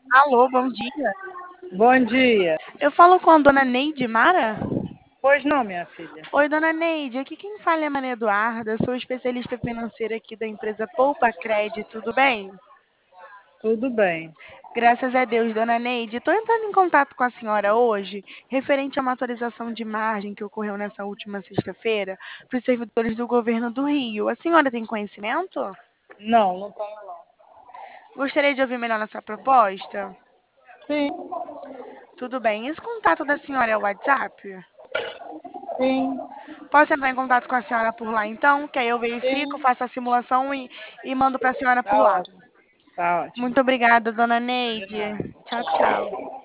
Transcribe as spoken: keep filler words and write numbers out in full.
Alô, bom dia. Bom dia. Eu falo com a dona Neide Mara? Pois não, minha filha. Oi, dona Neide, aqui quem fala é a Maria Eduarda, sou especialista financeira aqui da empresa Poupa Cred, tudo bem? Tudo bem. Graças a Deus, dona Neide. Estou entrando em contato com a senhora hoje, referente a uma atualização de margem que ocorreu nessa última sexta-feira para os servidores do governo do Rio. A senhora tem conhecimento? Não, não tenho não. Gostaria de ouvir melhor nossa proposta? Sim, Tudo bem. Esse contato da senhora é o WhatsApp? sim, Posso entrar em contato com a senhora por lá então? Que aí eu verifico, sim. faço a simulação e, e mando para a senhora por Tá lá. ótimo. Tá ótimo. Muito obrigada, dona Neide. De nada. Tchau, tchau.